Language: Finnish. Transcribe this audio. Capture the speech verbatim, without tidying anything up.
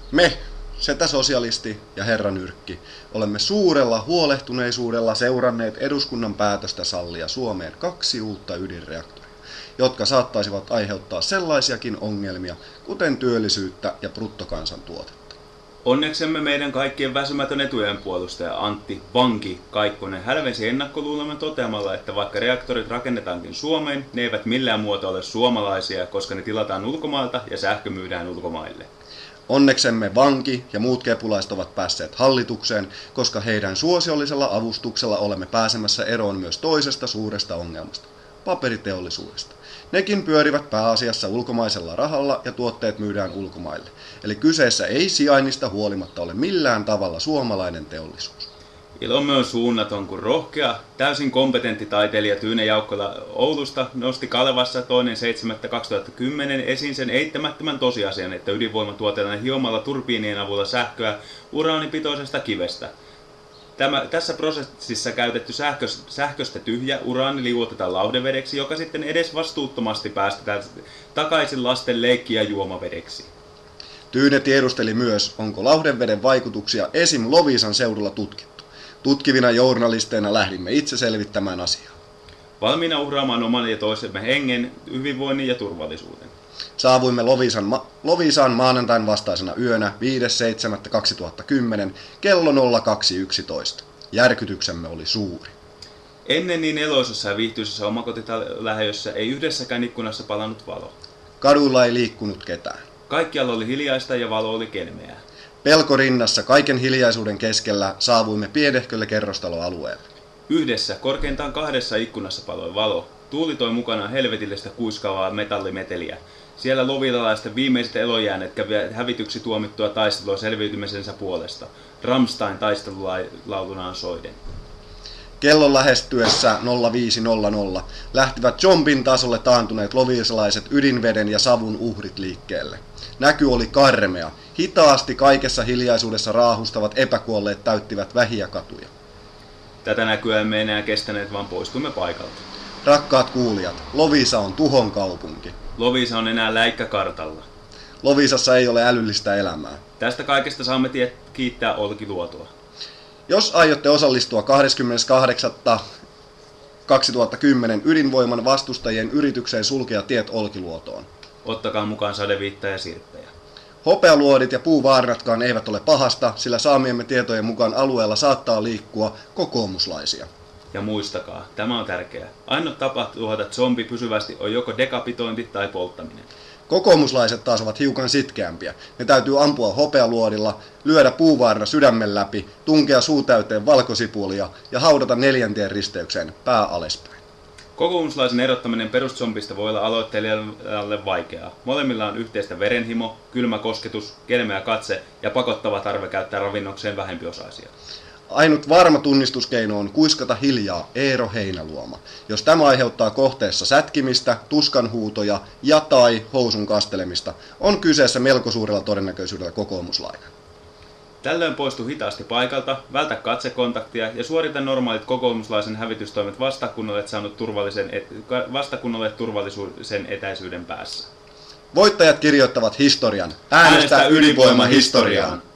Me, setäsosialisti ja herra Nyrkki, olemme suurella huolehtuneisuudella seuranneet eduskunnan päätöstä sallia Suomeen kaksi uutta ydinreaktoria, jotka saattaisivat aiheuttaa sellaisiakin ongelmia, kuten työllisyyttä ja bruttokansantuotetta. Onneksemme meidän kaikkien väsymätön etujen puolustaja Antti Vanki Kaikkonen hälvensi ennakkoluulomme toteamalla, että vaikka reaktorit rakennetaankin Suomeen, ne eivät millään muotoa ole suomalaisia, koska ne tilataan ulkomailta ja sähkö myydään ulkomaille. Onneksemme Vanki ja muut kepulaiset ovat päässeet hallitukseen, koska heidän suosiollisella avustuksella olemme pääsemässä eroon myös toisesta suuresta ongelmasta, paperiteollisuudesta. Nekin pyörivät pääasiassa ulkomaisella rahalla ja tuotteet myydään ulkomaille. Eli kyseessä ei sijainnista huolimatta ole millään tavalla suomalainen teollisuus. Ilomme on suunnaton, kun rohkea, täysin kompetentti taiteilija Tyyne Jaukkola Oulusta nosti Kalevassa toinen seitsemättä kaksituhattakymmenen esiin sen eittämättömän tosiasian, että ydinvoima tuotetaan hiomalla turbiinien avulla sähköä uraanipitoisesta kivestä. Tämä, tässä prosessissa käytetty sähkö, sähköstä tyhjä uraani liuotetaan lauhdevedeksi, joka sitten edes vastuuttomasti päästetään takaisin lasten leikki- ja juomavedeksi. Tyyne tiedusteli myös, onko lauhdeveden vaikutuksia esim. Loviisan seudulla tutkittu. Tutkivina journalisteina lähdimme itse selvittämään asiaa. Valmiina uhraamaan oman ja toisemme hengen, hyvinvoinnin ja turvallisuuden. Saavuimme Loviisan ma- Loviisaan maanantain vastaisena yönä viides seitsemättä kaksituhattakymmenen kello nolla kaksi yksitoista. Järkytyksemme oli suuri. Ennen niin eloisessa ja viihtyisessä omakotilähiössä ei yhdessäkään ikkunassa palannut valo. Kaduilla ei liikkunut ketään. Kaikkialla oli hiljaista ja valo oli kelmeää. Pelko rinnassa kaiken hiljaisuuden keskellä saavuimme pienehkölle kerrostaloalueelle. Yhdessä, korkeintaan kahdessa ikkunassa paloi valo. Tuuli toi mukanaan helvetillistä kuiskaavaa metallimeteliä. Siellä lovilaisten viimeiset elojääneet kävi hävityksi tuomittua taistelua selviytymisensä puolesta. Rammstein taistelulaulunaan soiden. Kellon lähestyessä nolla viisi nolla nolla lähtivät zombin tasolle taantuneet loviisalaiset ydinveden ja savun uhrit liikkeelle. Näky oli karmea. Hitaasti kaikessa hiljaisuudessa raahustavat epäkuolleet täyttivät vähiä katuja. Tätä näkyä emme enää kestäneet, vaan poistumme paikalta. Rakkaat kuulijat, Loviisa on tuhon kaupunki. Loviisa on enää läikkä kartalla. Loviisassa ei ole älyllistä elämää. Tästä kaikesta saamme tie- kiittää Olkiluotoa. Jos aiotte osallistua kahdeskymmeneskahdeksas kaksituhattakymmenen ydinvoiman vastustajien yritykseen sulkea tiet Olkiluotoon, ottakaa mukaan sadeviittaa ja sirppejä. Hopealuodit ja puuvaarnatkaan eivät ole pahasta, sillä saamiemme tietojen mukaan alueella saattaa liikkua kokoomuslaisia. Ja muistakaa, tämä on tärkeää. Ainoa tapa tuhota zombi pysyvästi on joko dekapitointi tai polttaminen. Kokoomuslaiset taas ovat hiukan sitkeämpiä. Ne täytyy ampua hopealuodilla, lyödä puuvaarna sydämen läpi, tunkea suutäyteen valkosipulia ja haudata neljänteen risteykseen pää alaspäin. Kokoomuslaisen erottaminen peruszombista voi olla aloittelijalle vaikeaa. Molemmilla on yhteistä verenhimo, kylmä kosketus, kelmeä katse ja pakottava tarve käyttää ravinnokseen vähempiosaisia. Ainut varma tunnistuskeino on kuiskata hiljaa Eero Heinäluoma. Jos tämä aiheuttaa kohteessa sätkimistä, tuskanhuutoja ja tai housun kastelemista, on kyseessä melko suurella todennäköisyydellä kokoomuslainen. Tällöin poistu hitaasti paikalta, vältä katsekontaktia ja suorita normaalit kokoomuslaisen hävitystoimet vasta kun olet saanut turvallisen et, vasta kun olet turvallisuuden etäisyyden päässä. Voittajat kirjoittavat historian. Äänestä ydinvoima historiaan!